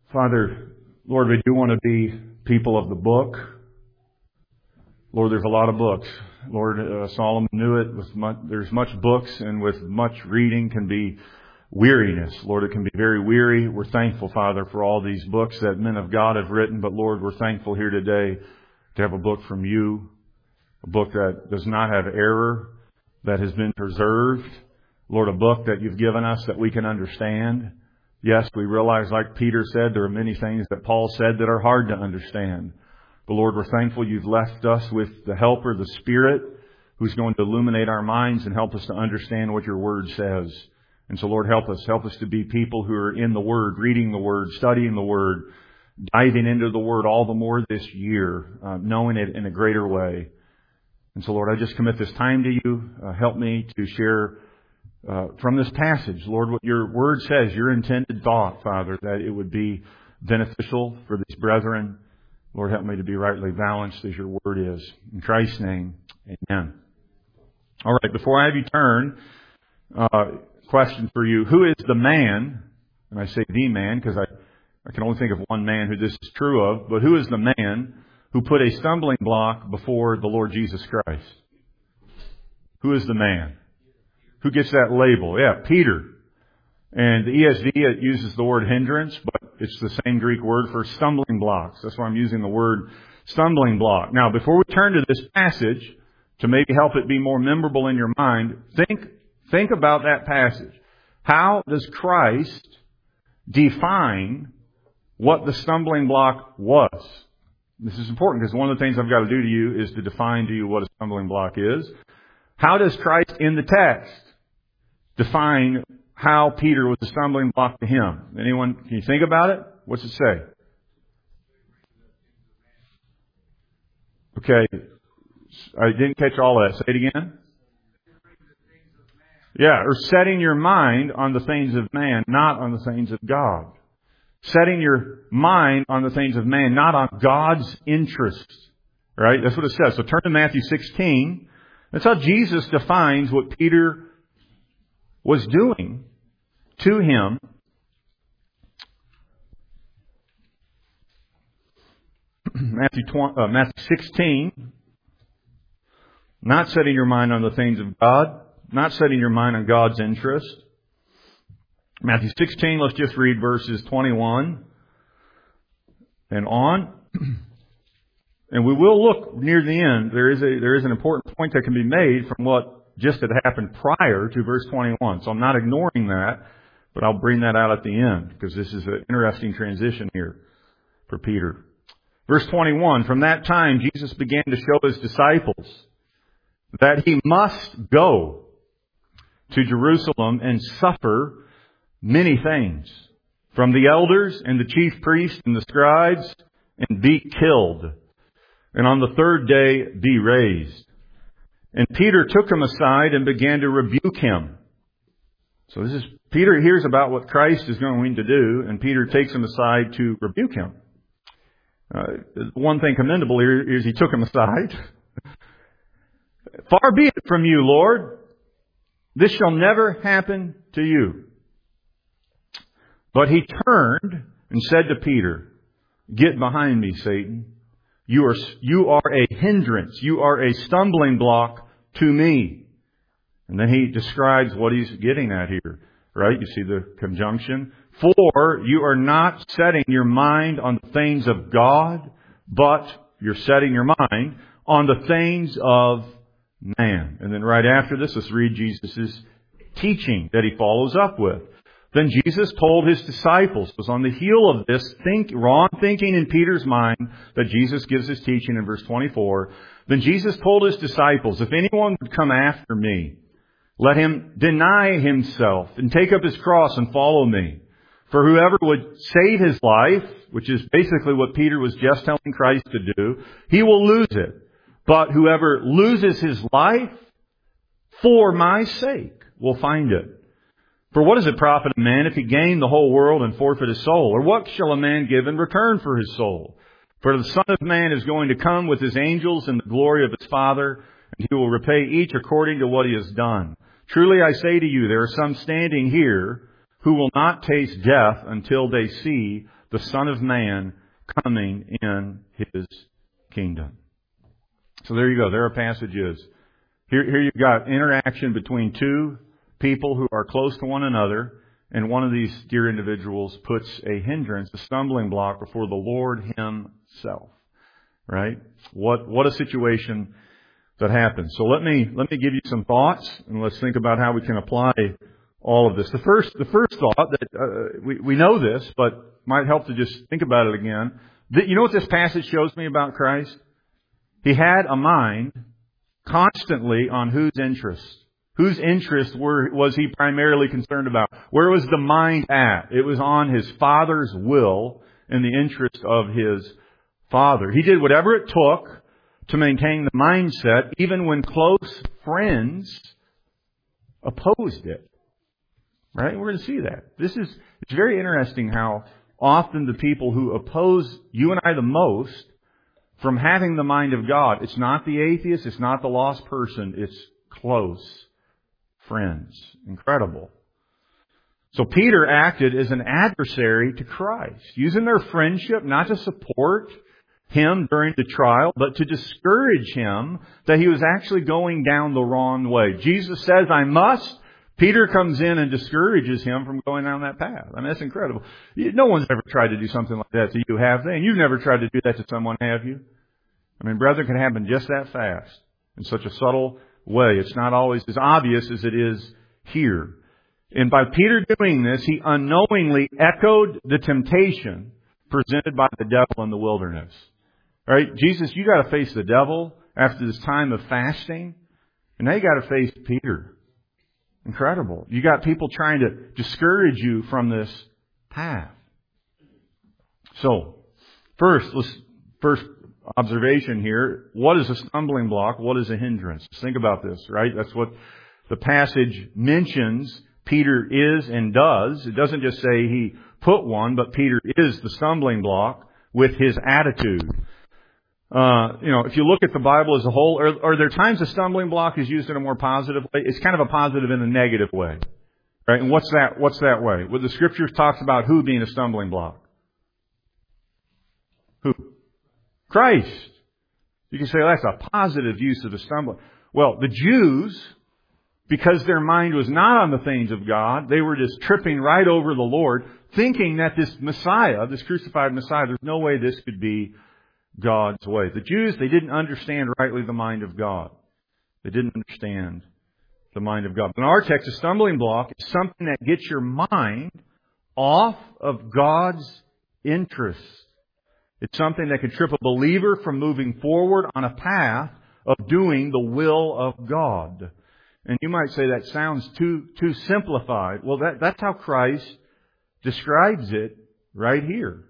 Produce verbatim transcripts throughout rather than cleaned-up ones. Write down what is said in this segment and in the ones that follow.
Father, Lord, we do want to be people of the book. Lord, there's a lot of books. Lord, uh, Solomon knew it. With much, there's much books, and with much reading can be weariness. Lord, it can be very weary. We're thankful, Father, for all these books that men of God have written. But Lord, we're thankful here today to have a book from you, a book that does not have error, that has been preserved. Lord, a book that you've given us that we can understand. Yes, we realize, like Peter said, there are many things that Paul said that are hard to understand. But Lord, we're thankful you've left us with the Helper, the Spirit, who's going to illuminate our minds and help us to understand what your Word says. And so, Lord, help us. Help us to be people who are in the Word, reading the Word, studying the Word, diving into the Word all the more this year, uh, knowing it in a greater way. And so, Lord, I just commit this time to you. Uh, help me to share Uh, from this passage, Lord, what your word says, your intended thought, Father, that it would be beneficial for these brethren. Lord, help me to be rightly balanced as your word is. In Christ's name, amen. All right, before I have you turn, uh, question for you. Who is the man, and I say the man because I, I can only think of one man who this is true of, but who is the man who put a stumbling block before the Lord Jesus Christ? Who is the man? Who gets that label? Yeah, Peter. And the E S V, it uses the word hindrance, but it's the same Greek word for stumbling blocks. That's why I'm using the word stumbling block. Now, before we turn to this passage, to maybe help it be more memorable in your mind, think, think about that passage. How does Christ define what the stumbling block was? This is important because one of the things I've got to do to you is to define to you what a stumbling block is. How does Christ in the text define how Peter was a stumbling block to him? Anyone, can you think about it? What's it say? Okay. I didn't catch all that. Say it again. Yeah, or setting your mind on the things of man, not on the things of God. Setting your mind on the things of man, not on God's interests. Right? That's what it says. So turn to Matthew sixteen. That's how Jesus defines what Peter was doing to him. Matthew, twenty, uh, Matthew sixteen. Not setting your mind on the things of God. Not setting your mind on God's interest. Matthew sixteen, let's just read verses twenty-one and on. And we will look near the end. There is a there is an important point that can be made from what just had happened prior to verse twenty-one. So I'm not ignoring that, but I'll bring that out at the end because this is an interesting transition here for Peter. Verse twenty-one, from that time Jesus began to show his disciples that he must go to Jerusalem and suffer many things from the elders and the chief priests and the scribes and be killed, and on the third day be raised. And Peter took him aside and began to rebuke him. So this is, Peter hears about what Christ is going to do, and Peter takes him aside to rebuke him. Uh, one thing commendable here is he took him aside. Far be it from you, Lord. This shall never happen to you. But he turned and said to Peter, get behind me, Satan. You are, you are a hindrance. You are a stumbling block to me. And then he describes what he's getting at here. Right? You see the conjunction. For you are not setting your mind on the things of God, but you're setting your mind on the things of man. And then right after this, let's read Jesus' teaching that he follows up with. Then Jesus told his disciples, it was on the heel of this think, wrong thinking in Peter's mind that Jesus gives his teaching in verse twenty-four. Then Jesus told his disciples, if anyone would come after me, let him deny himself and take up his cross and follow me. For whoever would save his life, which is basically what Peter was just telling Christ to do, he will lose it. But whoever loses his life for my sake will find it. For what does it profit a man if he gain the whole world and forfeit his soul? Or what shall a man give in return for his soul? For the Son of Man is going to come with his angels in the glory of his Father, and he will repay each according to what he has done. Truly I say to you, there are some standing here who will not taste death until they see the Son of Man coming in His kingdom. So there you go. There are passages. Here, here you've got interaction between two people who are close to one another, and one of these dear individuals puts a hindrance, a stumbling block before the Lord Himself. Right? What what a situation that happens. So let me let me give you some thoughts, and let's think about how we can apply all of this. The first the first thought that uh, we we know this, but might help to just think about it again. That, you know what this passage shows me about Christ? He had a mind constantly on whose interest. Whose interest were, was He primarily concerned about? Where was the mind at? It was on His Father's will and the interest of His Father. He did whatever it took to maintain the mindset, even when close friends opposed it. Right? We're going to see that. This is, it's very interesting how often the people who oppose you and I the most from having the mind of God, it's not the atheist, it's not the lost person, it's close friends. Incredible. So Peter acted as an adversary to Christ, using their friendship not to support Him during the trial, but to discourage Him that He was actually going down the wrong way. Jesus says, I must. Peter comes in and discourages him from going down that path. I mean, that's incredible. No one's ever tried to do something like that to you, have they? And you've never tried to do that to someone, have you? I mean, brethren, it can happen just that fast, in such a subtle way. It's not always as obvious as it is here. And by Peter doing this, he unknowingly echoed the temptation presented by the devil in the wilderness. All right, Jesus, you got to face the devil after this time of fasting, and now you got to face Peter. Incredible. You got people trying to discourage you from this path. So, first, let's, first observation here. What is a stumbling block? What is a hindrance? Let's think about this, right? That's what the passage mentions Peter is and does. It doesn't just say he put one, but Peter is the stumbling block with his attitude. Uh, you know, if you look at the Bible as a whole, are, are there times a stumbling block is used in a more positive way? It's kind of a positive in a negative way, right? And what's that? What's that way? Well, the Scriptures talks about who being a stumbling block. Who? Christ. You can say, well, that's a positive use of a stumbling. Well, the Jews, because their mind was not on the things of God, they were just tripping right over the Lord, thinking that this Messiah, this crucified Messiah, there's no way this could be God's way. The Jews, they didn't understand rightly the mind of God. They didn't understand the mind of God. In our text, a stumbling block is something that gets your mind off of God's interest. It's something that can trip a believer from moving forward on a path of doing the will of God. And you might say that sounds too too simplified. Well, that, that's how Christ describes it right here.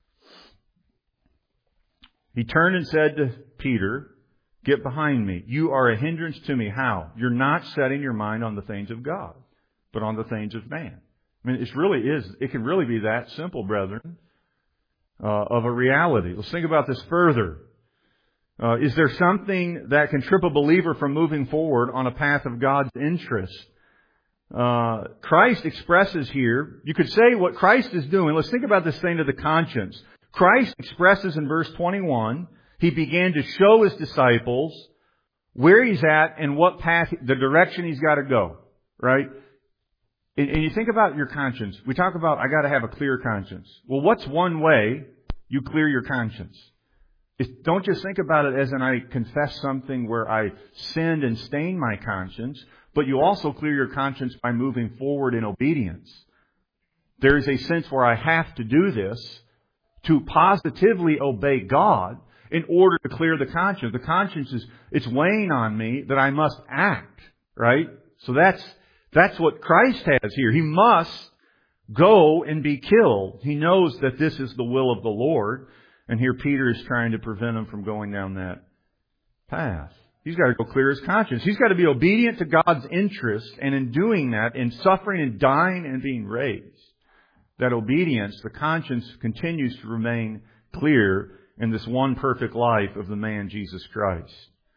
He turned and said to Peter, "Get behind me. You are a hindrance to me." How? You're not setting your mind on the things of God, but on the things of man. I mean, it really is. It can really be that simple, brethren, uh, of a reality. Let's think about this further. Uh, is there something that can trip a believer from moving forward on a path of God's interest? Uh, Christ expresses here, you could say what Christ is doing. Let's think about this thing to the conscience. Christ expresses in verse twenty-one, He began to show His disciples where He's at and what path, the direction He's got to go. Right? And, and you think about your conscience. We talk about, I got to have a clear conscience. Well, what's one way you clear your conscience? It's, don't just think about it as in I confess something where I sinned and stained my conscience, but you also clear your conscience by moving forward in obedience. There is a sense where I have to do this to positively obey God in order to clear the conscience. The conscience is, it's weighing on me that I must act, right? So that's, that's what Christ has here. He must go and be killed. He knows that this is the will of the Lord. And here Peter is trying to prevent him from going down that path. He's got to go clear his conscience. He's got to be obedient to God's interest. And in doing that, in suffering and dying and being raised, that obedience, the conscience continues to remain clear in this one perfect life of the man Jesus Christ.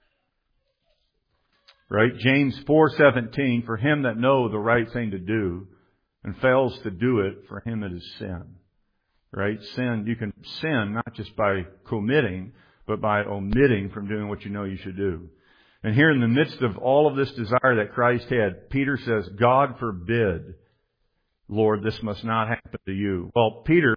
Right? James four seventeen, for him that know the right thing to do and fails to do it, for him it is sin. right? Sin, you can sin not just by committing, but by omitting from doing what you know you should do. And here in the midst of all of this desire that Christ had, Peter says, God forbid, Lord, this must not happen to you. Well, Peter,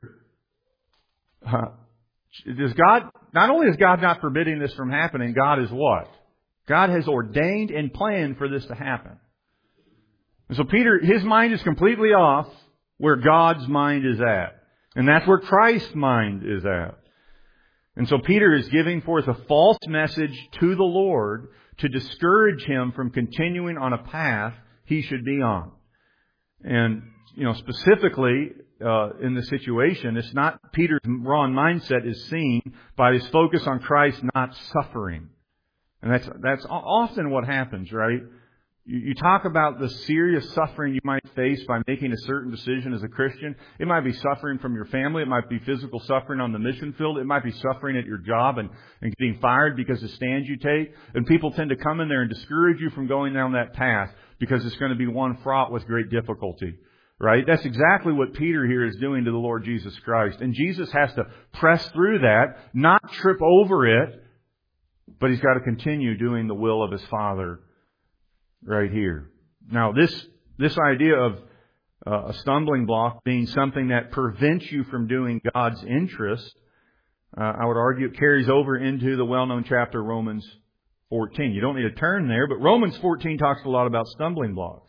uh, does God, not only is God not forbidding this from happening, God is what? God has ordained and planned for this to happen. And so Peter, his mind is completely off where God's mind is at. And that's where Christ's mind is at. And so Peter is giving forth a false message to the Lord to discourage him from continuing on a path he should be on. And, you know, specifically, uh, in the situation, it's not Peter's wrong mindset is seen by his focus on Christ not suffering. And that's, that's often what happens, right? You, you talk about the serious suffering you might face by making a certain decision as a Christian. It might be suffering from your family. It might be physical suffering on the mission field. It might be suffering at your job and, and getting fired because of stands you take. And people tend to come in there and discourage you from going down that path because it's going to be one fraught with great difficulty. Right? That's exactly what Peter here is doing to the Lord Jesus Christ. And Jesus has to press through that, not trip over it, but He's got to continue doing the will of His Father right here. Now, this this idea of uh, a stumbling block being something that prevents you from doing God's interest, uh, I would argue it carries over into the well-known chapter Romans fourteen. You don't need to turn there, but Romans fourteen talks a lot about stumbling blocks.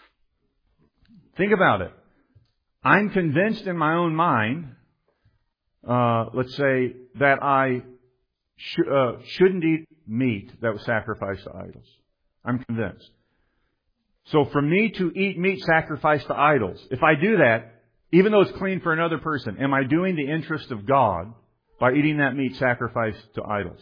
Think about it. I'm convinced in my own mind, uh, let's say, that I sh- uh, shouldn't eat meat that was sacrificed to idols. I'm convinced. So for me to eat meat sacrificed to idols, if I do that, even though it's clean for another person, am I doing the interest of God by eating that meat sacrificed to idols?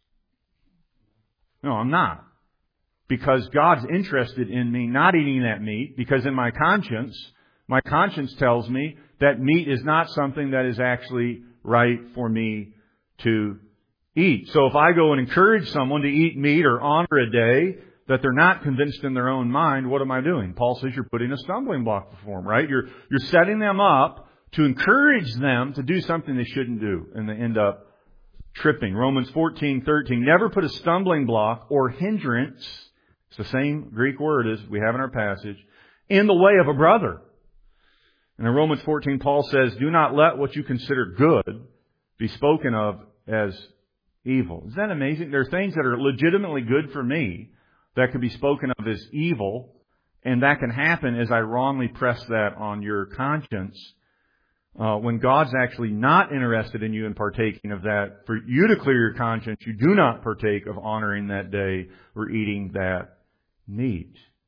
No, I'm not. Because God's interested in me not eating that meat, because in my conscience, my conscience tells me that meat is not something that is actually right for me to eat. So if I go and encourage someone to eat meat or honor a day that they're not convinced in their own mind, what am I doing? Paul says you're putting a stumbling block before them, right? You're, you're setting them up to encourage them to do something they shouldn't do, and they end up tripping. Romans fourteen thirteen, never put a stumbling block or hindrance, it's the same Greek word as we have in our passage, in the way of a brother. And in Romans fourteen, Paul says, do not let what you consider good be spoken of as evil. Isn't that amazing? There are things that are legitimately good for me that could be spoken of as evil, and that can happen as I wrongly press that on your conscience. Uh, when God's actually not interested in you in partaking of that, for you to clear your conscience, you do not partake of honoring that day or eating that meat.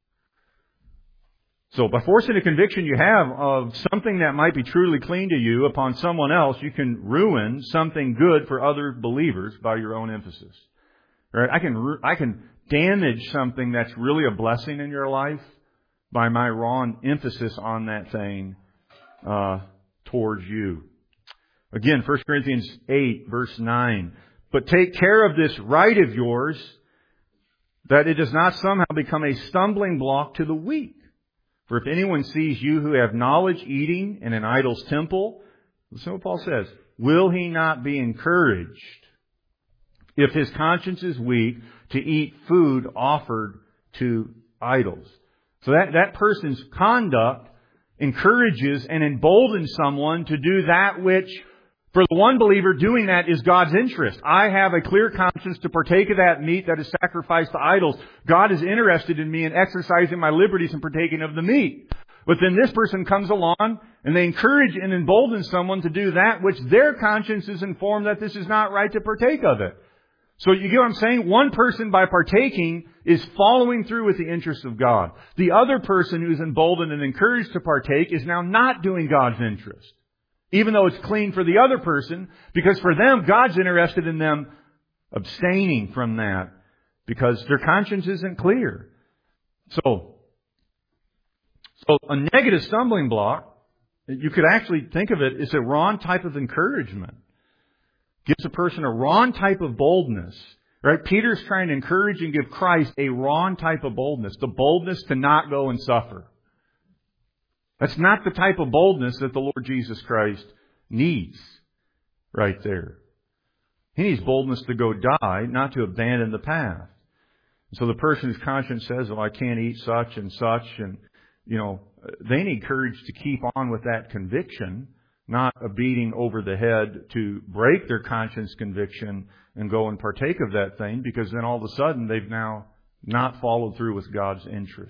So by forcing a conviction you have of something that might be truly clean to you upon someone else, you can ruin something good for other believers by your own emphasis. Right? I can I can damage something that's really a blessing in your life by my wrong emphasis on that thing uh, towards you. Again, First Corinthians eight, verse nine. But take care of this right of yours, that it does not somehow become a stumbling block to the weak. For if anyone sees you who have knowledge eating in an idol's temple, listen to what Paul says, will he not be encouraged, if his conscience is weak, to eat food offered to idols? So that, that person's conduct encourages and emboldens someone to do that which, for the one believer, doing that is God's interest. I have a clear conscience to partake of that meat that is sacrificed to idols. God is interested in me in exercising my liberties and partaking of the meat. But then this person comes along and they encourage and embolden someone to do that which their conscience is informed that this is not right to partake of it. So you get what I'm saying? One person, by partaking, is following through with the interests of God. The other person who's emboldened and encouraged to partake is now not doing God's interest. Even though it's clean for the other person, because for them, God's interested in them abstaining from that because their conscience isn't clear. So, so a negative stumbling block, you could actually think of it as a wrong type of encouragement. Gives a person a wrong type of boldness. Right? Peter's trying to encourage and give Christ a wrong type of boldness. The boldness to not go and suffer. That's not the type of boldness that the Lord Jesus Christ needs right there. He needs boldness to go die, not to abandon the path. So the person whose conscience says, well, I can't eat such and such, and, you know, they need courage to keep on with that conviction, not a beating over the head to break their conscience conviction and go and partake of that thing, because then all of a sudden they've now not followed through with God's interest.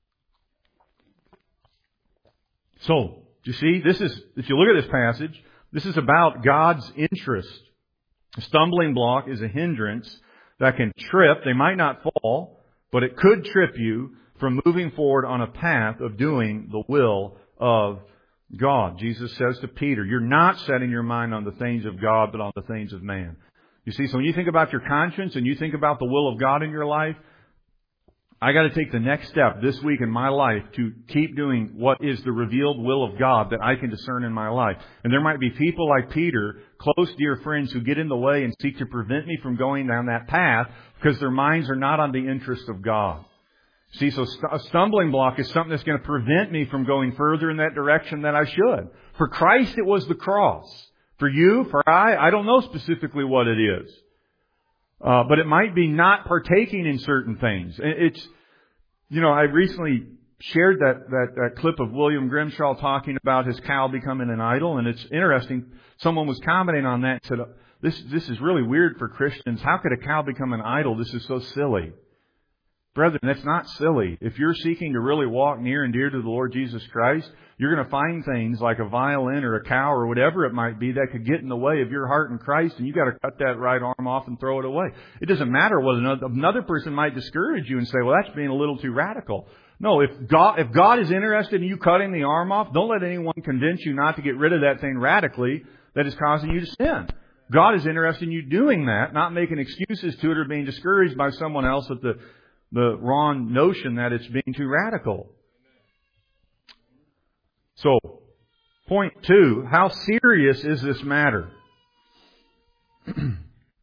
So, you see, this is, if you look at this passage, this is about God's interest. A stumbling block is a hindrance that can trip. They might not fall, but it could trip you from moving forward on a path of doing the will of God. Jesus says to Peter, you're not setting your mind on the things of God, but on the things of man. You see, so when you think about your conscience and you think about the will of God in your life, I got to take the next step this week in my life to keep doing what is the revealed will of God that I can discern in my life. And there might be people like Peter, close dear friends, who get in the way and seek to prevent me from going down that path because their minds are not on the interest of God. See, so a stumbling block is something that's going to prevent me from going further in that direction that I should. For Christ, it was the cross. For you, for I, I don't know specifically what it is. Uh, but it might be not partaking in certain things. It's, you know, I recently shared that, that, that clip of William Grimshaw talking about his cow becoming an idol. And it's interesting. Someone was commenting on that and said, this, this is really weird for Christians. How could a cow become an idol? This is so silly. Brethren, that's not silly. If you're seeking to really walk near and dear to the Lord Jesus Christ, you're going to find things like a violin or a cow or whatever it might be that could get in the way of your heart in Christ, and you've got to cut that right arm off and throw it away. It doesn't matter what another, another person might discourage you and say, well, that's being a little too radical. No, if God, if God is interested in you cutting the arm off, don't let anyone convince you not to get rid of that thing radically that is causing you to sin. God is interested in you doing that, not making excuses to it or being discouraged by someone else with the the wrong notion that it's being too radical. So, point two, how serious is this matter? And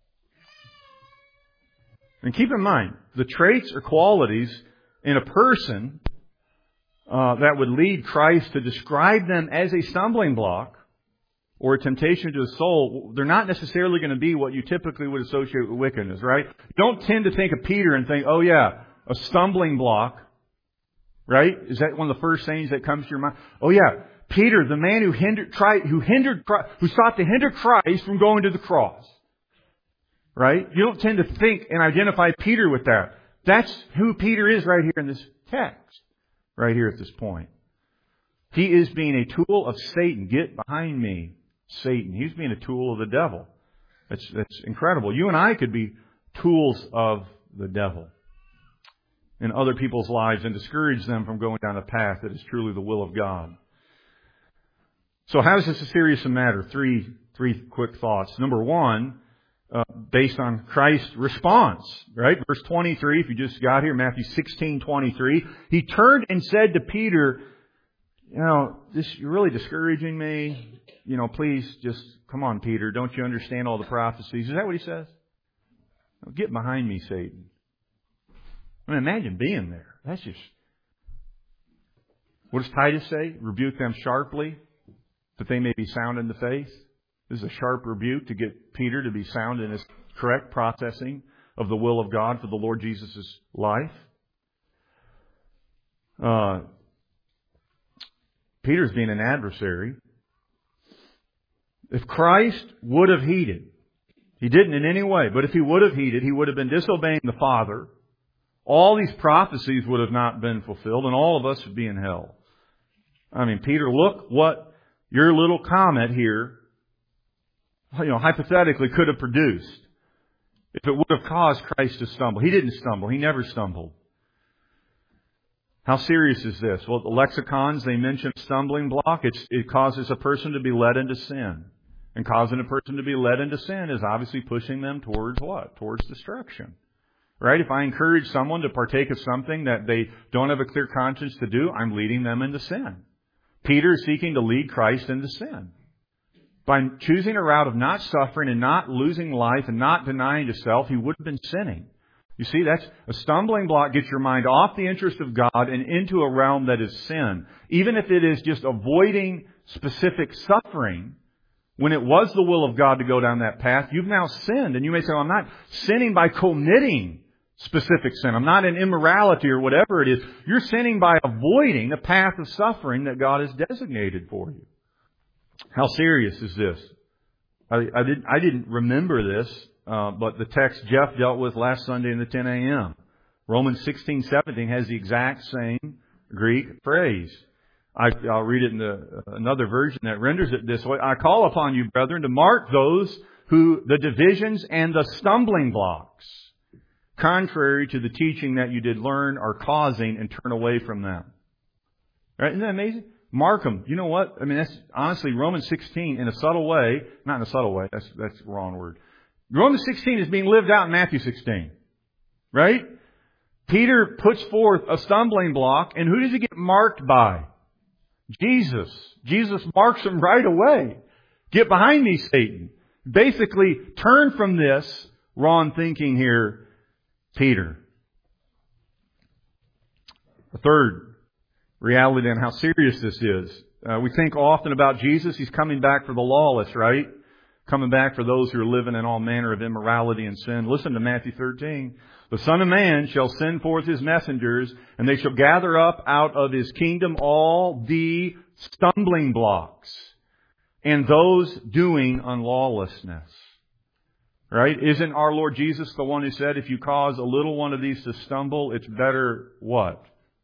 keep in mind, the traits or qualities in a person uh, that would lead Christ to describe them as a stumbling block or a temptation to the soul, they're not necessarily going to be what you typically would associate with wickedness, right? Don't tend to think of Peter and think, oh yeah, a stumbling block, right? Is that one of the first things that comes to your mind? Oh yeah, Peter, the man who hindered, tried, who hindered, who sought to hinder Christ from going to the cross, right? You don't tend to think and identify Peter with that. That's who Peter is right here in this text, right here at this point. He is being a tool of Satan. Get behind me, Satan. He's being a tool of the devil. That's, that's incredible. You and I could be tools of the devil in other people's lives and discourage them from going down a path that is truly the will of God. So how is this a serious matter? Three, three quick thoughts. Number one, uh, based on Christ's response, right? Verse twenty-three, if you just got here, Matthew sixteen twenty-three. He turned and said to Peter, you know, this, you're really discouraging me. You know, please just, come on, Peter. Don't you understand all the prophecies? Is that what he says? Get behind me, Satan. I mean, imagine being there. That's just... What does Titus say? Rebuke them sharply, that they may be sound in the faith. This is a sharp rebuke to get Peter to be sound in his correct processing of the will of God for the Lord Jesus' life. Uh, Peter's being an adversary. If Christ would have heeded, He didn't in any way, but if He would have heeded, He would have been disobeying the Father. All these prophecies would have not been fulfilled, and all of us would be in hell. I mean, Peter, look what your little comment here, you know, hypothetically could have produced if it would have caused Christ to stumble. He didn't stumble. He never stumbled. How serious is this? Well, the lexicons, they mention stumbling block. It's, it causes a person to be led into sin. And causing a person to be led into sin is obviously pushing them towards what? Towards destruction. Right? If I encourage someone to partake of something that they don't have a clear conscience to do, I'm leading them into sin. Peter is seeking to lead Christ into sin. By choosing a route of not suffering and not losing life and not denying to self, he would have been sinning. You see, that's a stumbling block. Gets your mind off the interest of God and into a realm that is sin. Even if it is just avoiding specific suffering, when it was the will of God to go down that path, you've now sinned. And you may say, well, I'm not sinning by committing specific sin. I'm not in immorality or whatever it is. You're sinning by avoiding a path of suffering that God has designated for you. How serious is this? I, I, didn't, I didn't remember this, uh, but the text Jeff dealt with last Sunday in the ten a.m. Romans sixteen seventeen has the exact same Greek phrase. I, I'll read it in the, another version that renders it this way. I call upon you, brethren, to mark those who the divisions and the stumbling blocks, contrary to the teaching that you did learn, are causing, and turn away from them. Right? Isn't that amazing? Mark them. You know what? I mean, that's honestly Romans sixteen in a subtle way. Not in a subtle way. That's that's the wrong word. Romans sixteen is being lived out in Matthew sixteen. Right? Peter puts forth a stumbling block, and who does he get marked by? Jesus. Jesus marks him right away. Get behind me, Satan. Basically, turn from this wrong thinking here, Peter. The third reality and how serious this is. Uh, we think often about Jesus. He's coming back for the lawless, right? Coming back for those who are living in all manner of immorality and sin. Listen to Matthew thirteen. The Son of Man shall send forth His messengers, and they shall gather up out of His kingdom all the stumbling blocks and those doing unlawlessness. Right? Isn't our Lord Jesus the one who said, if you cause a little one of these to stumble, it's better what?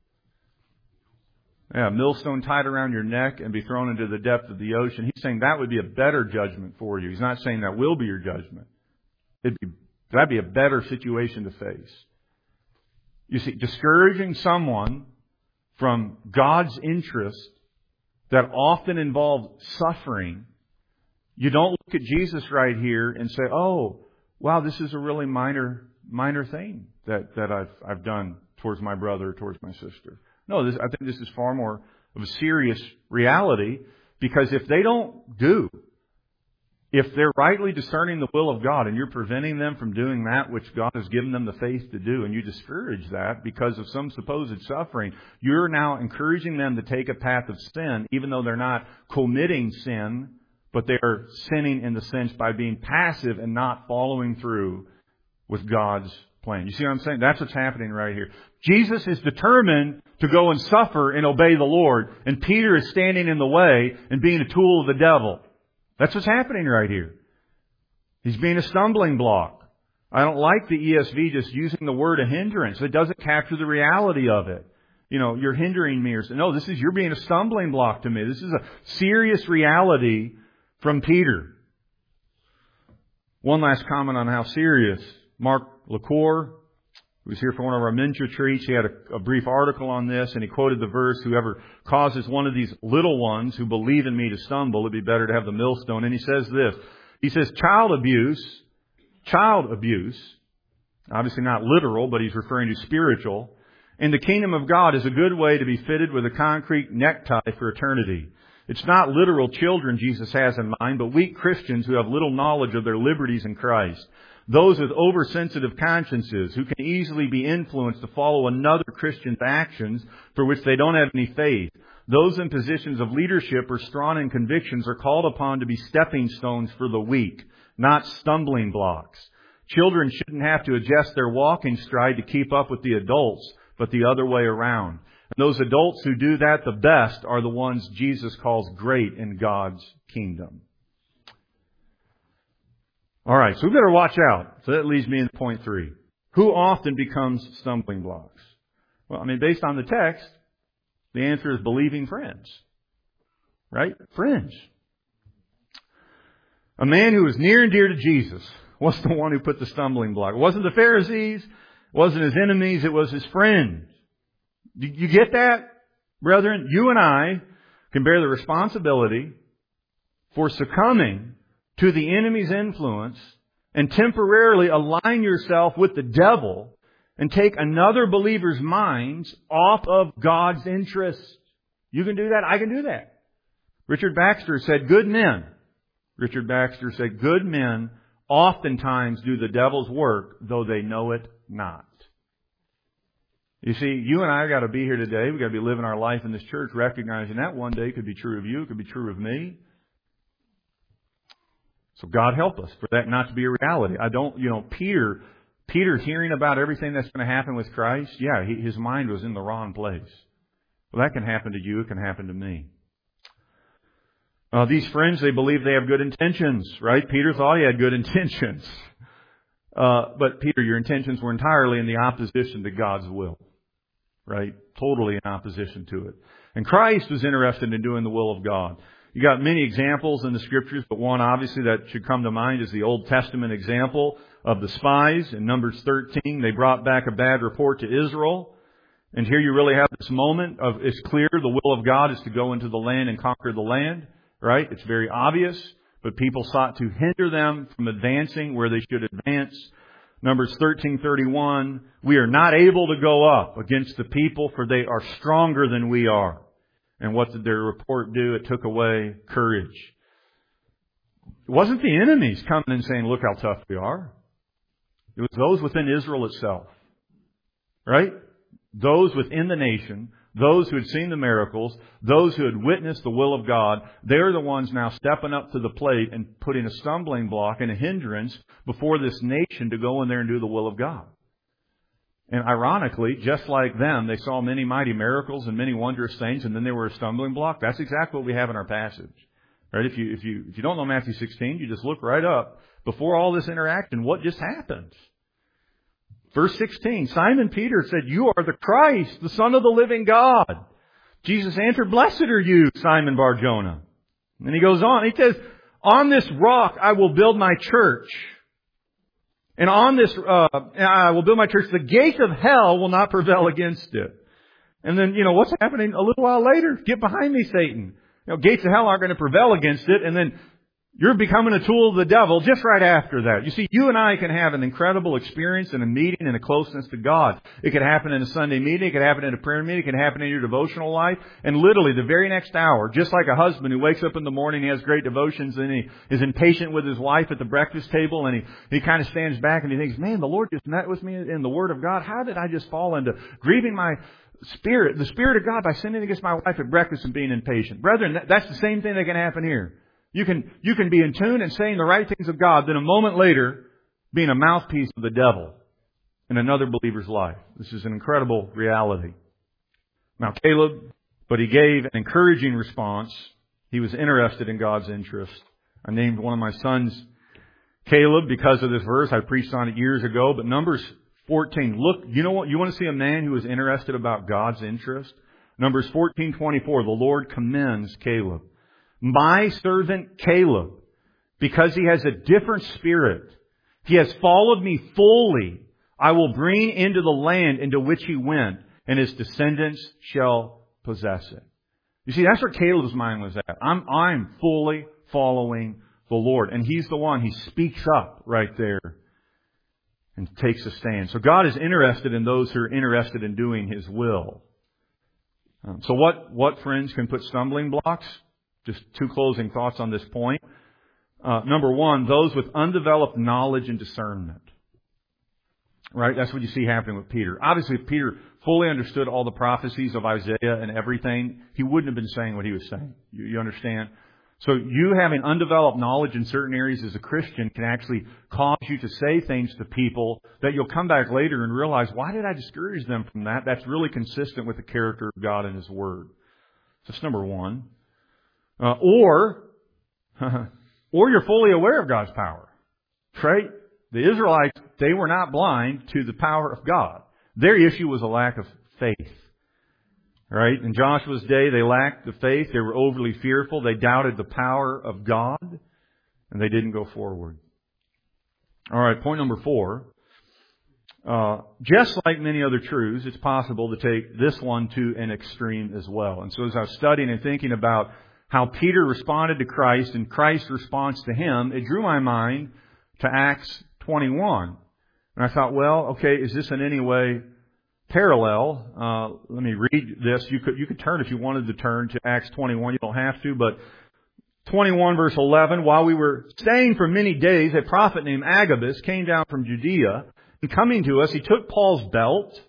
Yeah, a millstone tied around your neck and be thrown into the depth of the ocean. He's saying that would be a better judgment for you. He's not saying that will be your judgment. It'd be, that'd be a better situation to face. You see, discouraging someone from God's interest that often involves suffering, you don't look at Jesus right here and say, oh, wow, this is a really minor minor thing that, that I've I've done towards my brother or towards my sister. No, this, I think this is far more of a serious reality, because if they don't do, if they're rightly discerning the will of God and you're preventing them from doing that which God has given them the faith to do, and you discourage that because of some supposed suffering, you're now encouraging them to take a path of sin, even though they're not committing sin, but they're sinning in the sense by being passive and not following through with God's plan. You see what I'm saying? That's what's happening right here. Jesus is determined to go and suffer and obey the Lord, and Peter is standing in the way and being a tool of the devil. That's what's happening right here. He's being a stumbling block. I don't like the E S V just using the word a hindrance. It doesn't capture the reality of it. You know, you're hindering me, or no, this is, you're being a stumbling block to me. This is a serious reality from Peter. One last comment on how serious. Mark LaCour, who was here for one of our men's retreats, he had a, a brief article on this, and he quoted the verse, whoever causes one of these little ones who believe in me to stumble, it'd be better to have the millstone. And he says this, he says, child abuse, child abuse, obviously not literal, but he's referring to spiritual, in the kingdom of God is a good way to be fitted with a concrete necktie for eternity. It's not literal children Jesus has in mind, but weak Christians who have little knowledge of their liberties in Christ. Those with oversensitive consciences who can easily be influenced to follow another Christian's actions for which they don't have any faith. Those in positions of leadership or strong in convictions are called upon to be stepping stones for the weak, not stumbling blocks. Children shouldn't have to adjust their walking stride to keep up with the adults, but the other way around. And those adults who do that the best are the ones Jesus calls great in God's kingdom. All right, so we better watch out. So that leads me into point three. Who often becomes stumbling blocks? Well, I mean, based on the text, the answer is believing friends. Right? Friends. A man who was near and dear to Jesus was the one who put the stumbling block. It wasn't the Pharisees. It wasn't his enemies. It was his friends. You get that, brethren? You and I can bear the responsibility for succumbing to the enemy's influence and temporarily align yourself with the devil and take another believer's minds off of God's interest. You can do that. I can do that. Richard Baxter said, good men. Richard Baxter said, good men oftentimes do the devil's work, though they know it not. You see, you and I got to be here today. We've got to be living our life in this church, recognizing that one day could be true of you, it could be true of me. So God help us for that not to be a reality. I don't, you know, Peter, Peter hearing about everything that's going to happen with Christ, yeah, he, his mind was in the wrong place. Well, that can happen to you. It can happen to me. Uh, these friends, they believe they have good intentions, right? Peter thought he had good intentions. Uh, but Peter, your intentions were entirely in the opposition to God's will, right? Totally in opposition to it. And Christ was interested in doing the will of God. You got many examples in the Scriptures, but one obviously that should come to mind is the Old Testament example of the spies. In Numbers thirteen, they brought back a bad report to Israel. And here you really have this moment of, it's clear the will of God is to go into the land and conquer the land, right? It's very obvious, but people sought to hinder them from advancing where they should advance. Numbers thirteen thirty-one, we are not able to go up against the people, for they are stronger than we are. And what did their report do? It took away courage. It wasn't the enemies coming and saying, look how tough we are. It was those within Israel itself. Right? Those within the nation, those who had seen the miracles, those who had witnessed the will of God, they're the ones now stepping up to the plate and putting a stumbling block and a hindrance before this nation to go in there and do the will of God. And ironically, just like them, they saw many mighty miracles and many wondrous things, and then they were a stumbling block. That's exactly what we have in our passage. Right? If you, if you, if you don't know Matthew sixteen, you just look right up before all this interaction, what just happened? Verse sixteen, Simon Peter said, you are the Christ, the Son of the living God. Jesus answered, blessed are you, Simon Bar-Jonah. And he goes on, he says, on this rock I will build my church. And on this, uh, I will build my church. The gates of hell will not prevail against it. And then, you know, what's happening a little while later? Get behind me, Satan. You know, gates of hell aren't going to prevail against it. And then you're becoming a tool of the devil just right after that. You see, you and I can have an incredible experience in a meeting and a closeness to God. It could happen in a Sunday meeting. It could happen in a prayer meeting. It could happen in your devotional life. And literally the very next hour, just like a husband who wakes up in the morning, he has great devotions, and he is impatient with his wife at the breakfast table, and he, he kind of stands back and he thinks, man, the Lord just met with me in the Word of God. How did I just fall into grieving my spirit, the Spirit of God, by sinning against my wife at breakfast and being impatient? Brethren, that's the same thing that can happen here. You can, you can be in tune and saying the right things of God, then a moment later being a mouthpiece of the devil in another believer's life. This is an incredible reality. Now Caleb, but he gave an encouraging response. He was interested in God's interest. I named one of my sons Caleb because of this verse. I preached on it years ago, but Numbers fourteen. Look, you know what? You want to see a man who is interested about God's interest? Numbers fourteen twenty-four. The Lord commends Caleb. My servant Caleb, because he has a different spirit, he has followed me fully, I will bring into the land into which he went, and his descendants shall possess it. You see, that's where Caleb's mind was at. I'm, I'm fully following the Lord. And he's the one, he speaks up right there and takes a stand. So God is interested in those who are interested in doing His will. Um, so what, what, friends, can put stumbling blocks? Just two closing thoughts on this point. Uh, number one, those with undeveloped knowledge and discernment. Right? That's what you see happening with Peter. Obviously, if Peter fully understood all the prophecies of Isaiah and everything, he wouldn't have been saying what he was saying. You, you understand? So you having undeveloped knowledge in certain areas as a Christian can actually cause you to say things to people that you'll come back later and realize, why did I discourage them from that? That's really consistent with the character of God and His Word. So that's number one. Uh, or, or you're fully aware of God's power. Right? The Israelites, they were not blind to the power of God. Their issue was a lack of faith. Right? In Joshua's day, they lacked the faith. They were overly fearful. They doubted the power of God. And they didn't go forward. All right, point number four. Uh, just like many other truths, it's possible to take this one to an extreme as well. And so as I was studying and thinking about how Peter responded to Christ and Christ's response to him, it drew my mind to Acts twenty-one. And I thought, well, okay, is this in any way parallel? Uh, let me read this. You could, you could turn if you wanted to turn to Acts twenty-one. You don't have to, but twenty-one verse eleven, while we were staying for many days, a prophet named Agabus came down from Judea, and coming to us, he took Paul's belt.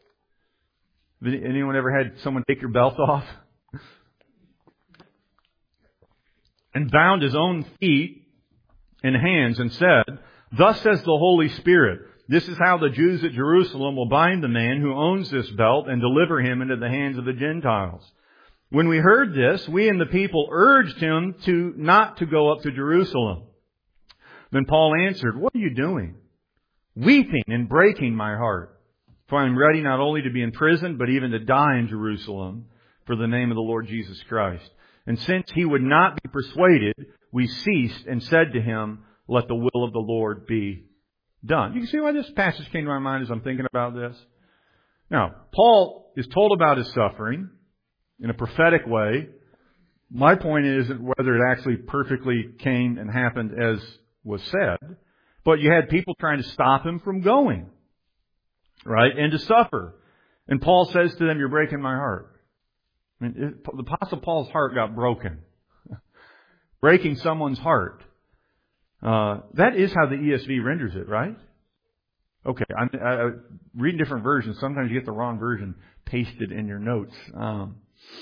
Anyone ever had someone take your belt off? And bound his own feet in hands and said, "Thus says the Holy Spirit, this is how the Jews at Jerusalem will bind the man who owns this belt and deliver him into the hands of the Gentiles." When we heard this, we and the people urged him to not to go up to Jerusalem. Then Paul answered, "What are you doing? Weeping and breaking my heart. For I am ready not only to be in prison, but even to die in Jerusalem for the name of the Lord Jesus Christ." And since he would not be persuaded, we ceased and said to him, "Let the will of the Lord be done." You can see why this passage came to my mind as I'm thinking about this. Now, Paul is told about his suffering in a prophetic way. My point isn't whether it actually perfectly came and happened as was said, but you had people trying to stop him from going, right, and to suffer. And Paul says to them, "You're breaking my heart." I mean, it, the Apostle Paul's heart got broken. Breaking someone's heart. Uh, that is how the E S V renders it, right? Okay, I'm I, I, reading different versions. Sometimes you get the wrong version pasted in your notes. Um,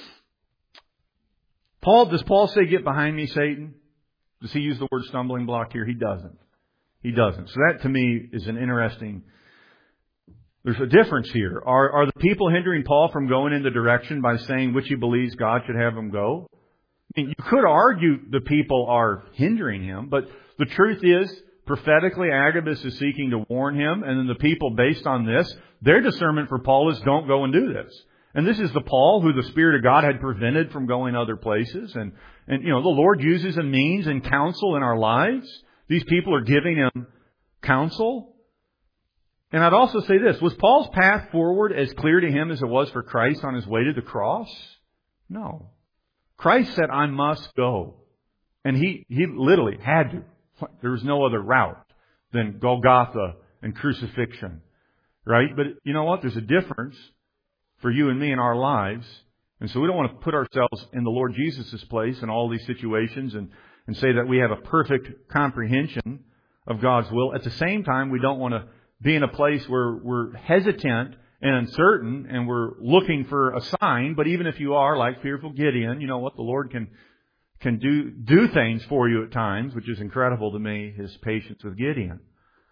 Paul, does Paul say, "Get behind me, Satan"? Does he use the word stumbling block here? He doesn't. He doesn't. So that to me is an interesting... There's a difference here. Are, are the people hindering Paul from going in the direction by saying which he believes God should have him go? I mean, you could argue the people are hindering him, but the truth is, prophetically, Agabus is seeking to warn him, and then the people, based on this, their discernment for Paul is, don't go and do this. And this is the Paul who the Spirit of God had prevented from going other places. And, and you know, the Lord uses a means and counsel in our lives. These people are giving him counsel. And I'd also say this, was Paul's path forward as clear to him as it was for Christ on his way to the cross? No. Christ said, "I must go." And he, he literally had to. There was no other route than Golgotha and crucifixion. Right? But you know what? There's a difference for you and me in our lives. And so we don't want to put ourselves in the Lord Jesus' place in all these situations and, and say that we have a perfect comprehension of God's will. At the same time, we don't want to be in a place where we're hesitant and uncertain and we're looking for a sign. But even if you are like fearful Gideon, you know what? The Lord can can do do things for you at times, which is incredible to me, his patience with Gideon.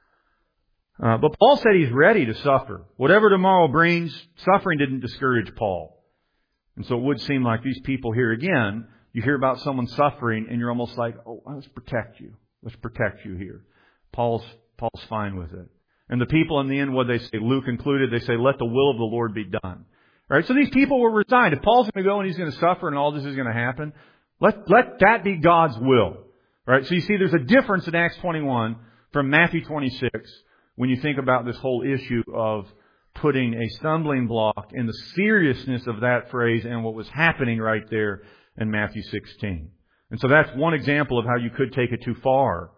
Uh, but Paul said he's ready to suffer. Whatever tomorrow brings, suffering didn't discourage Paul. And so it would seem like these people here again, you hear about someone suffering and you're almost like, "Oh, let's protect you. Let's protect you here." Paul's Paul's fine with it. And the people in the end, what they say, Luke included, they say, "Let the will of the Lord be done." All right, so these people were resigned. If Paul's going to go and he's going to suffer and all this is going to happen, let, let that be God's will. All right, so you see there's a difference in Acts twenty-one from Matthew twenty-six when you think about this whole issue of putting a stumbling block in the seriousness of that phrase and what was happening right there in Matthew sixteen. And so that's one example of how you could take it too far.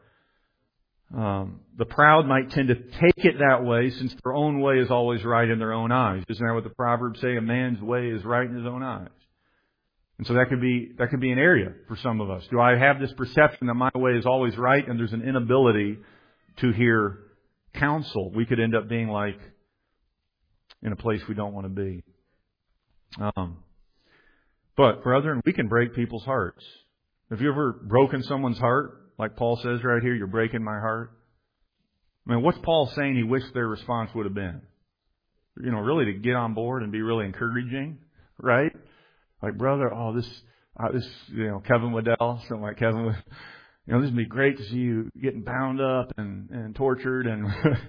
Um, the proud might tend to take it that way since their own way is always right in their own eyes. Isn't that what the Proverbs say? A man's way is right in his own eyes. And so that could be, that could be an area for some of us. Do I have this perception that my way is always right and there's an inability to hear counsel? We could end up being like in a place we don't want to be. Um, but brethren, we can break people's hearts. Have you ever broken someone's heart? Like Paul says right here, "You're breaking my heart." I mean, what's Paul saying he wished their response would have been? You know, really to get on board and be really encouraging, right? Like, "Brother, oh, this, uh, this, you know, Kevin Waddell, something like Kevin Waddell, you know, this would be great to see you getting bound up and, and tortured and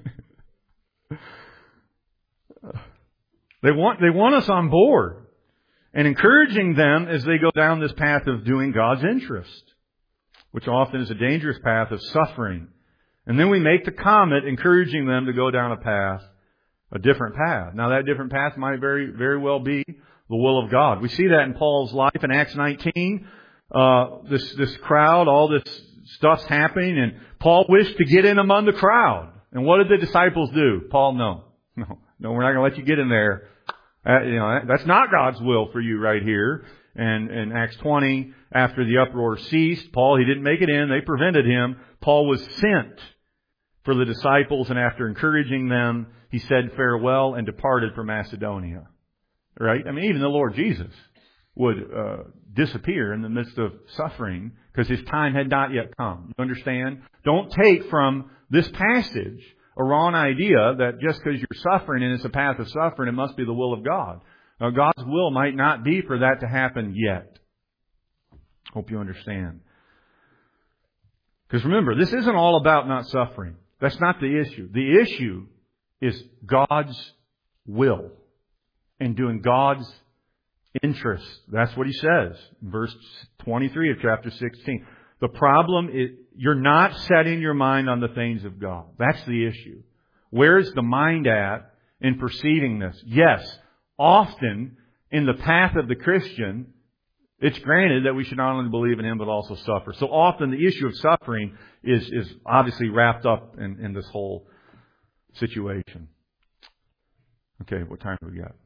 they want, they want us on board and encouraging them as they go down this path of doing God's interest, which often is a dangerous path of suffering. And then we make the comment encouraging them to go down a path, a different path. Now that different path might very, very well be the will of God. We see that in Paul's life in Acts nineteen. Uh, this, this crowd, all this stuff's happening, and Paul wished to get in among the crowd. And what did the disciples do? Paul, no. No, no, we're not going to let you get in there. Uh, you know, that's not God's will for you right here. And in Acts twenty, after the uproar ceased, Paul, he didn't make it in. They prevented him. Paul was sent for the disciples, and after encouraging them, he said farewell and departed for Macedonia. Right? I mean, even the Lord Jesus would uh, disappear in the midst of suffering because His time had not yet come. You understand? Don't take from this passage a wrong idea that just because you're suffering and it's a path of suffering, it must be the will of God. Now, God's will might not be for that to happen yet. Hope you understand. Because remember, this isn't all about not suffering. That's not the issue. The issue is God's will and doing God's interest. That's what He says in verse twenty-three of chapter sixteen. The problem is you're not setting your mind on the things of God. That's the issue. Where's the mind at in perceiving this? Yes, often in the path of the Christian, it's granted that we should not only believe in Him but also suffer. So often the issue of suffering is, is obviously wrapped up in, in this whole situation. Okay, what time do we got?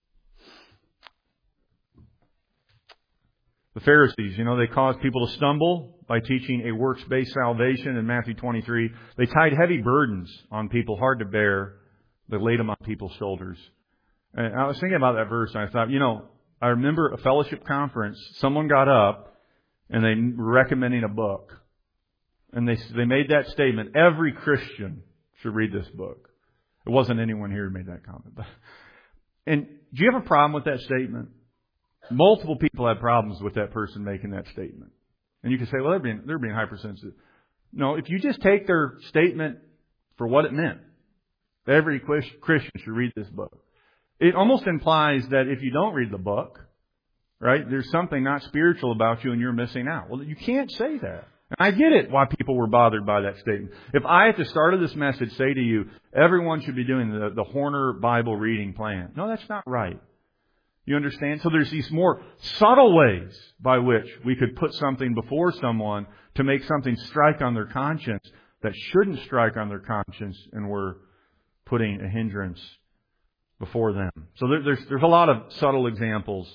The Pharisees, you know, they caused people to stumble by teaching a works-based salvation in Matthew twenty-three. They tied heavy burdens on people, hard to bear. They laid them on people's shoulders. And I was thinking about that verse, and I thought, you know, I remember a fellowship conference. Someone got up, and they were recommending a book. And they they made that statement, every Christian should read this book. It wasn't anyone here who made that comment. But, and do you have a problem with that statement? Multiple people had problems with that person making that statement. And you can say, well, they're being, they're being hypersensitive. No, if you just take their statement for what it meant, every Christian should read this book. It almost implies that if you don't read the book, right, there's something not spiritual about you and you're missing out. Well, you can't say that. And I get it why people were bothered by that statement. If I, at the start of this message, say to you, everyone should be doing the, the Horner Bible reading plan. No, that's not right. You understand? So there's these more subtle ways by which we could put something before someone to make something strike on their conscience that shouldn't strike on their conscience, and we're putting a hindrance before them. So there, there's there's a lot of subtle examples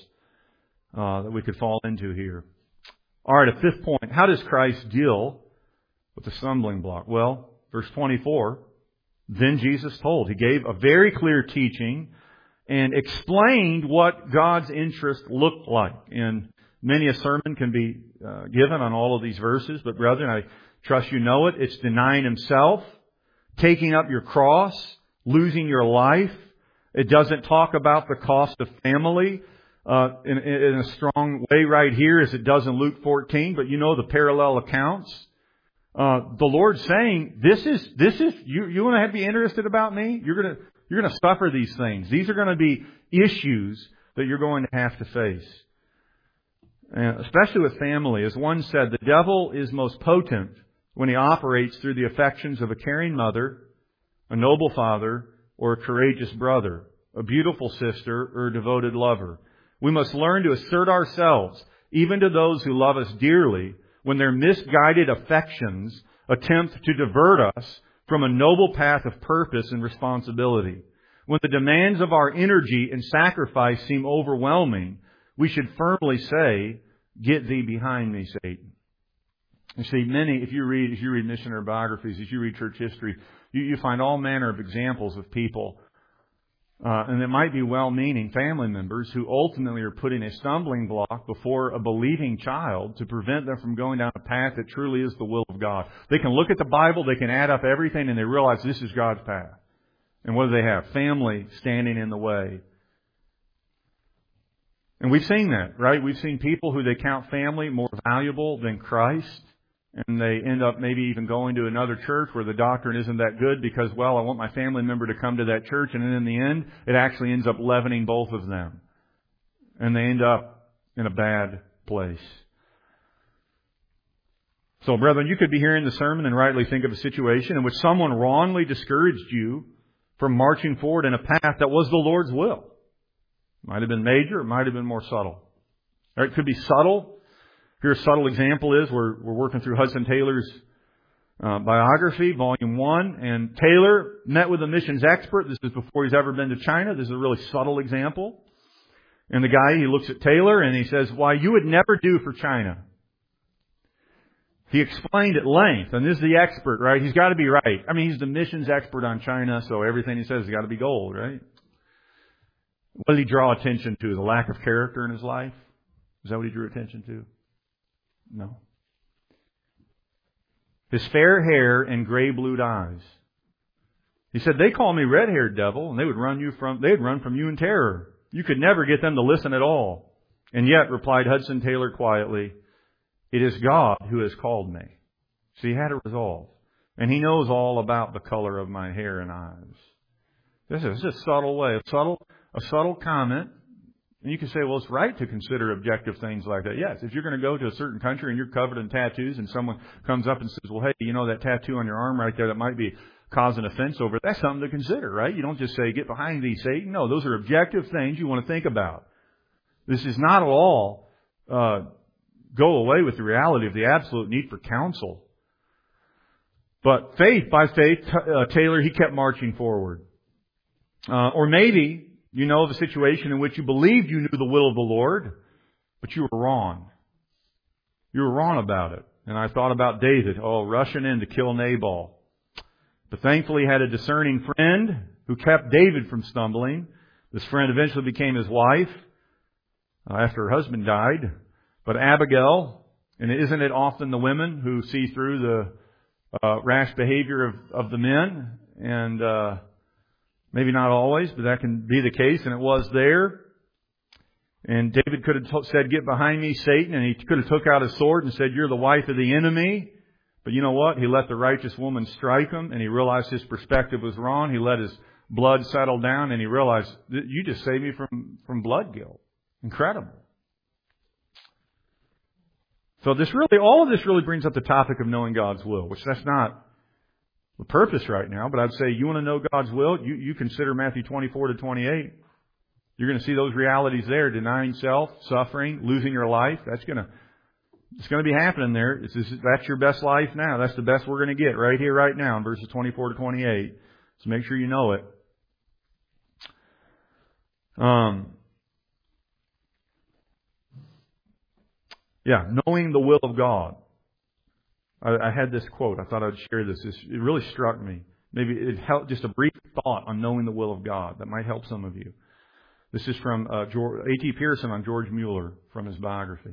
uh, that we could fall into here. All right, a fifth point. How does Christ deal with the stumbling block? Well, verse twenty-four, then Jesus told. He gave a very clear teaching and explained what God's interest looked like. And many a sermon can be uh, given on all of these verses, but brethren, I trust you know it. It's denying himself, taking up your cross, losing your life. It doesn't talk about the cost of family uh, in, in a strong way right here as it does in Luke fourteen, but you know the parallel accounts. Uh, the Lord's saying, this is, this is, you, you want to be interested about me? You're going to, You're going to suffer these things. These are going to be issues that you're going to have to face. And especially with family. As one said, the devil is most potent when he operates through the affections of a caring mother, a noble father, or a courageous brother, a beautiful sister, or a devoted lover. We must learn to assert ourselves, even to those who love us dearly, when their misguided affections attempt to divert us from a noble path of purpose and responsibility. When the demands of our energy and sacrifice seem overwhelming, we should firmly say, "Get thee behind me, Satan." You see, many, if you read, if you read missionary biographies, as you read church history, you, you find all manner of examples of people, uh, and it might be well-meaning family members who ultimately are putting a stumbling block before a believing child to prevent them from going down a path that truly is the will of God. They can look at the Bible, they can add up everything, and they realize this is God's path. And what do they have? Family standing in the way. And we've seen that, right? We've seen people who they count family more valuable than Christ. And they end up maybe even going to another church where the doctrine isn't that good because, well, I want my family member to come to that church. And then in the end, it actually ends up leavening both of them. And they end up in a bad place. So, brethren, you could be hearing the sermon and rightly think of a situation in which someone wrongly discouraged you from marching forward in a path that was the Lord's will. Might have been major, it might have been more subtle. Or it could be subtle. Here a subtle example is we're, we're working through Hudson Taylor's uh, biography, volume one, and Taylor met with a missions expert. This is before he's ever been to China. This is a really subtle example. And the guy, he looks at Taylor and he says, "Why, you would never do for China." He explained at length, and this is the expert, right? He's got to be right. I mean, he's the missions expert on China, so everything he says has got to be gold, right? What did he draw attention to? The lack of character in his life? Is that what he drew attention to? No. His fair hair and gray-blued eyes. He said, they call me red-haired devil, and they would run you from, they'd run from you in terror. You could never get them to listen at all. And yet, replied Hudson Taylor quietly, it is God who has called me. See, he had a resolve. And he knows all about the color of my hair and eyes. This is a subtle way, a subtle, a subtle comment. And you can say, well, it's right to consider objective things like that. Yes, if you're going to go to a certain country and you're covered in tattoos and someone comes up and says, well, hey, you know that tattoo on your arm right there that might be causing offense over, that's something to consider, right? You don't just say, get behind thee, Satan. No, those are objective things you want to think about. This is not at all uh, go away with the reality of the absolute need for counsel. But faith, by faith, uh, Taylor, he kept marching forward. Uh, or maybe you know of a situation in which you believed you knew the will of the Lord, but you were wrong. You were wrong about it. And I thought about David, oh, rushing in to kill Nabal. But thankfully he had a discerning friend who kept David from stumbling. This friend eventually became his wife uh, after her husband died. But Abigail, and isn't it often the women who see through the uh, rash behavior of, of the men? And uh, maybe not always, but that can be the case, and it was there. And David could have t- said, get behind me, Satan, and he could have took out his sword and said, you're the wife of the enemy. But you know what? He let the righteous woman strike him, and he realized his perspective was wrong. He let his blood settle down, and he realized, you just saved me from, from blood guilt. Incredible. So this really, all of this really brings up the topic of knowing God's will, which that's not the purpose right now. But I'd say you want to know God's will, you, you consider Matthew twenty-four to twenty-eight. You're going to see those realities there, denying self, suffering, losing your life. That's going to, it's going to be happening there. It's just, that's your best life now. That's the best we're going to get right here, right now in verses twenty-four to twenty-eight. So make sure you know it. Um, yeah, knowing the will of God. I, I had this quote. I thought I'd share this. This. It really struck me. Maybe it helped, just a brief thought on knowing the will of God. That might help some of you. This is from uh, A T Pearson on George Mueller from his biography.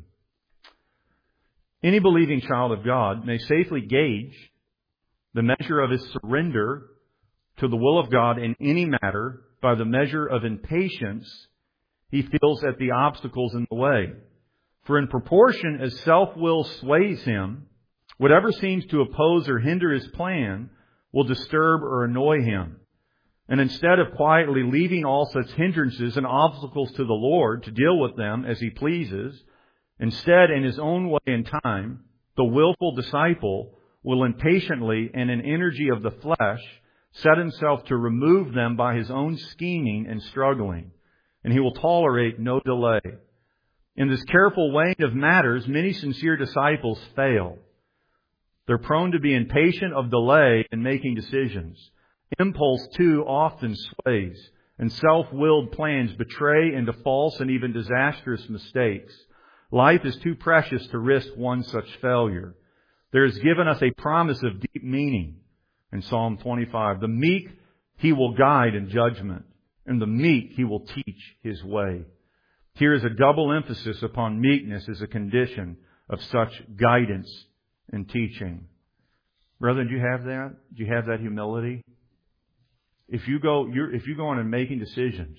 Any believing child of God may safely gauge the measure of his surrender to the will of God in any matter by the measure of impatience he feels at the obstacles in the way. For in proportion as self-will sways him, whatever seems to oppose or hinder his plan will disturb or annoy him. And instead of quietly leaving all such hindrances and obstacles to the Lord to deal with them as He pleases, instead, in his own way and time, the willful disciple will impatiently and in energy of the flesh set himself to remove them by his own scheming and struggling, and he will tolerate no delay. In this careful weighing of matters, many sincere disciples fail. They're prone to be impatient of delay in making decisions. Impulse, too, often sways, and self-willed plans betray into false and even disastrous mistakes. Life is too precious to risk one such failure. There is given us a promise of deep meaning in Psalm twenty-five. The meek He will guide in judgment, and the meek He will teach His way. Here is a double emphasis upon meekness as a condition of such guidance and teaching. Brethren, do you have that? Do you have that humility? If you go, you're, if you go on and making decisions,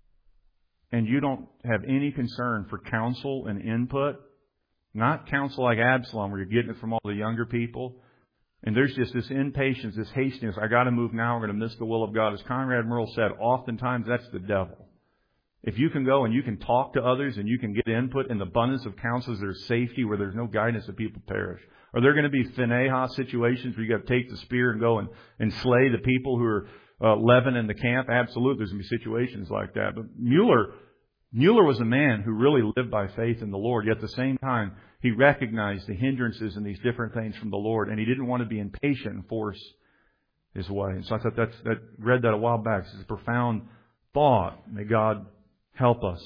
and you don't have any concern for counsel and input, not counsel like Absalom where you're getting it from all the younger people, and there's just this impatience, this hastiness, I got to move now, I'm going to miss the will of God. As Conrad Merle said, oftentimes that's the devil. If you can go and you can talk to others and you can get input in the abundance of counsels, there's safety where there's no guidance that people perish. Are there going to be Phinehas situations where you got to take the spear and go and, and slay the people who are uh, leaven in the camp? Absolutely, there's going to be situations like that. But Mueller, Mueller was a man who really lived by faith in the Lord. Yet at the same time, he recognized the hindrances and these different things from the Lord, and he didn't want to be impatient and force his way. And so I thought that's, that read that a while back. It's a profound thought. May God help us.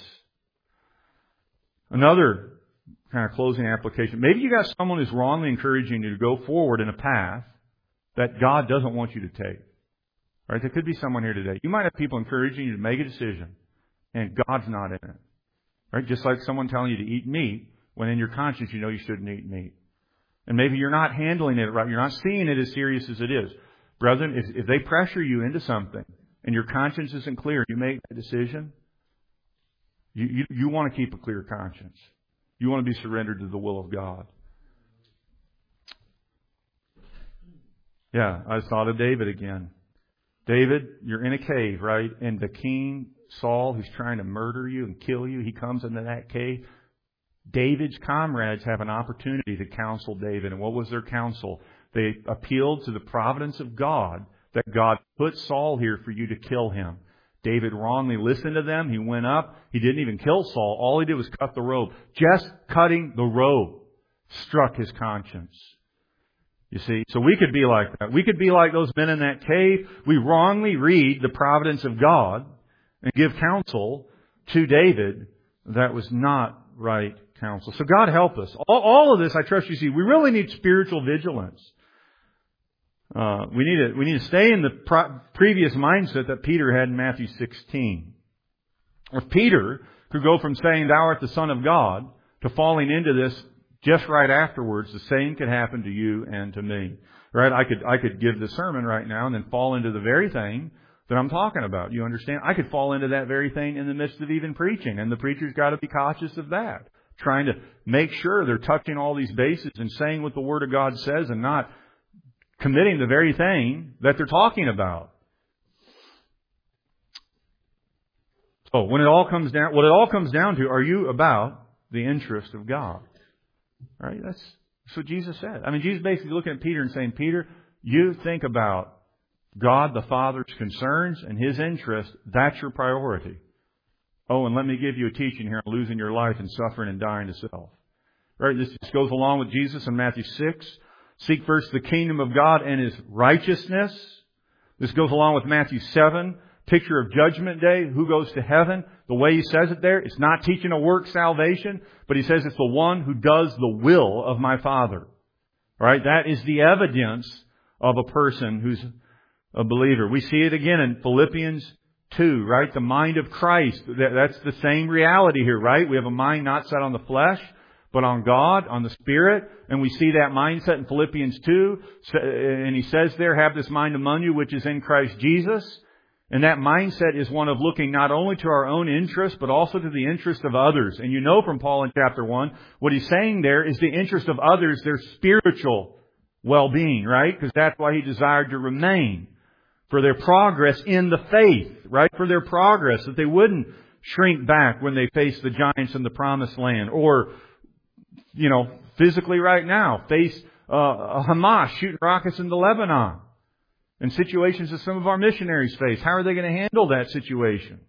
Another kind of closing application. Maybe you got someone who's wrongly encouraging you to go forward in a path that God doesn't want you to take. Right? There could be someone here today. You might have people encouraging you to make a decision, and God's not in it. Right? Just like someone telling you to eat meat, when in your conscience you know you shouldn't eat meat. And maybe you're not handling it right. You're not seeing it as serious as it is. Brethren, if, if they pressure you into something and your conscience isn't clear, you make a decision, you, you, you want to keep a clear conscience. You want to be surrendered to the will of God. Yeah, I thought of David again. David, you're in a cave, right? And the king, Saul, who's trying to murder you and kill you, he comes into that cave. David's comrades have an opportunity to counsel David. And what was their counsel? They appealed to the providence of God, that God put Saul here for you to kill him. David wrongly listened to them. He went up. He didn't even kill Saul. All he did was cut the robe. Just cutting the robe struck his conscience. You see, so we could be like that. We could be like those men in that cave. We wrongly read the providence of God and give counsel to David that was not right counsel. So God help us. All, all of this, I trust you see, we really need spiritual vigilance. Uh, we need to we need to stay in the pro- previous mindset that Peter had in Matthew sixteen. If Peter could go from saying, "Thou art the Son of God," to falling into this just right afterwards, the same could happen to you and to me. Right? I could I could give the sermon right now and then fall into the very thing that I'm talking about. You understand? I could fall into that very thing in the midst of even preaching, and the preacher's got to be cautious of that. Trying to make sure they're touching all these bases and saying what the Word of God says and not committing the very thing that they're talking about. So when it all comes down, what it all comes down to, are you about the interest of God? Right? That's, that's what Jesus said. I mean, Jesus basically looking at Peter and saying, Peter, you think about God the Father's concerns and His interest. That's your priority. Oh, and let me give you a teaching here on losing your life and suffering and dying to self. Right? This just goes along with Jesus in Matthew six. Seek first the kingdom of God and His righteousness. This goes along with Matthew seven. Picture of Judgment Day. Who goes to heaven? The way He says it there, it's not teaching a work salvation, but He says it's the one who does the will of my Father. Right? That is the evidence of a person who's a believer. We see it again in Philippians two, right? The mind of Christ. That's the same reality here, right? We have a mind not set on the flesh, but on God, on the Spirit. And we see that mindset in Philippians two. And he says there, have this mind among you, which is in Christ Jesus. And that mindset is one of looking not only to our own interest, but also to the interest of others. And you know from Paul in chapter one, what he's saying there is the interest of others, their spiritual well-being, right? Because that's why he desired to remain. For their progress in the faith, right? For their progress, that they wouldn't shrink back when they face the giants in the promised land. Or, you know, physically right now, face uh, Hamas shooting rockets into Lebanon. And situations that some of our missionaries face. How are they going to handle that situation?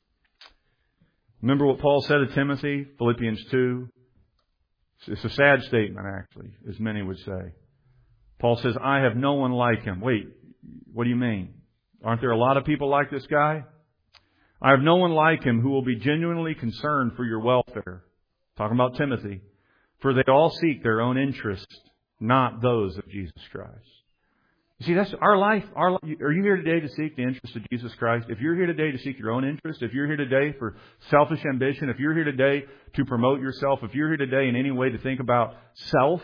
Remember what Paul said to Timothy, Philippians two? It's a sad statement, actually, as many would say. Paul says, I have no one like him. Wait, what do you mean? Aren't there a lot of people like this guy? I have no one like him who will be genuinely concerned for your welfare. Talking about Timothy. For they all seek their own interest, not those of Jesus Christ. You see, that's our life. Our, are you here today to seek the interest of Jesus Christ? If you're here today to seek your own interest, if you're here today for selfish ambition, if you're here today to promote yourself, if you're here today in any way to think about self,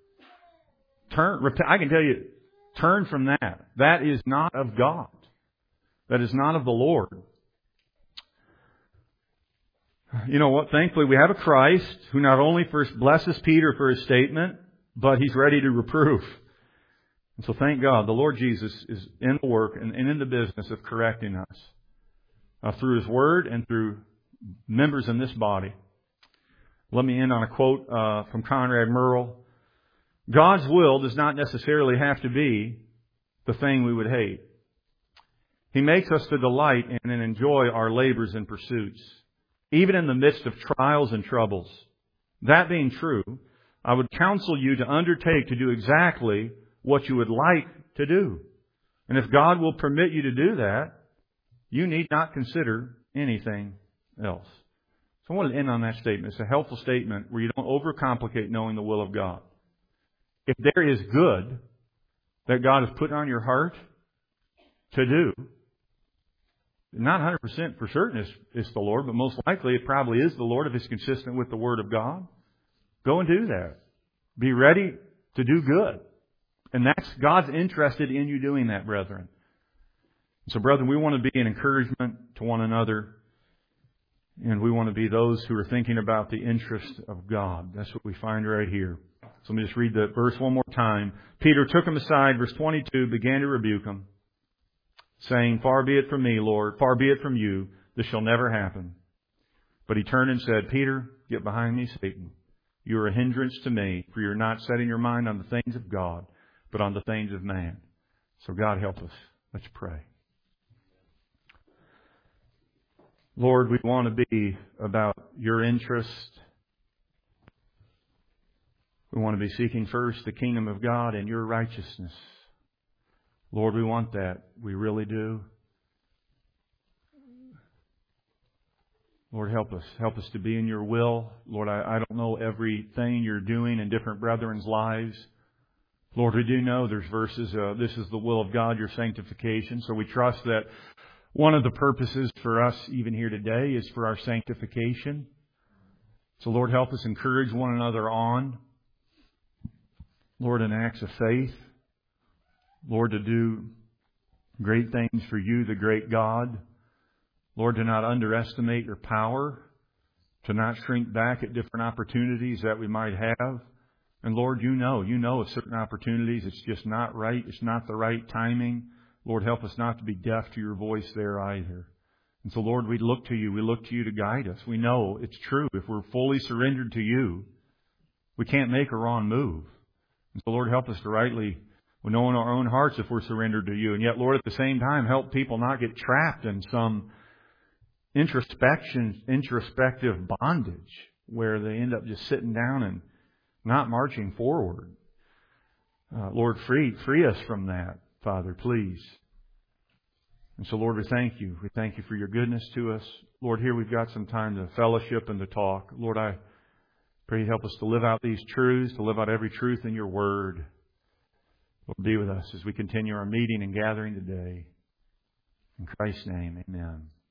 turn. I can tell you, turn from that. That is not of God. That is not of the Lord. You know what? Thankfully, we have a Christ who not only first blesses Peter for his statement, but He's ready to reprove. And so thank God, the Lord Jesus is in the work and in the business of correcting us uh, through His Word and through members in this body. Let me end on a quote uh, from Conrad Merle. God's will does not necessarily have to be the thing we would hate. He makes us to delight in and enjoy our labors and pursuits, even in the midst of trials and troubles. That being true, I would counsel you to undertake to do exactly what you would like to do. And if God will permit you to do that, you need not consider anything else. So I want to end on that statement. It's a helpful statement where you don't overcomplicate knowing the will of God. If there is good that God has put on your heart to do, Not one hundred percent for certain it's, it's the Lord, but most likely it probably is the Lord if it's consistent with the Word of God. Go and do that. Be ready to do good. And that's God's interested in you doing that, brethren. So, brethren, we want to be an encouragement to one another. And we want to be those who are thinking about the interest of God. That's what we find right here. So let me just read the verse one more time. Peter took him aside, verse twenty-two, began to rebuke him, saying, Far be it from me, Lord, far be it from you, this shall never happen. But he turned and said, Peter, get behind me, Satan. You are a hindrance to me, for you're not setting your mind on the things of God, but on the things of man. So God help us. Let's pray. Lord, we want to be about your interest. We want to be seeking first the kingdom of God and your righteousness. Lord, we want that. We really do. Lord, help us. Help us to be in your will. Lord, I, I don't know everything you're doing in different brethren's lives. Lord, we do know there's verses, uh, this is the will of God, your sanctification. So we trust that one of the purposes for us even here today is for our sanctification. So Lord, help us encourage one another on. Lord, in acts of faith. Lord, to do great things for you, the great God. Lord, to not underestimate your power. To not shrink back at different opportunities that we might have. And Lord, you know, you know of certain opportunities it's just not right. It's not the right timing. Lord, help us not to be deaf to your voice there either. And so, Lord, we look to you. We look to you to guide us. We know it's true. If we're fully surrendered to you, we can't make a wrong move. And so, Lord, help us to rightly know in our own hearts if we're surrendered to you. And yet, Lord, at the same time, help people not get trapped in some introspection, introspective bondage where they end up just sitting down and not marching forward. Uh, Lord, free, free us from that. Father, please. And so, Lord, we thank you. We thank you for your goodness to us. Lord, here we've got some time to fellowship and to talk. Lord, I pray you help us to live out these truths, to live out every truth in your word. Lord, be with us as we continue our meeting and gathering today. In Christ's name, amen.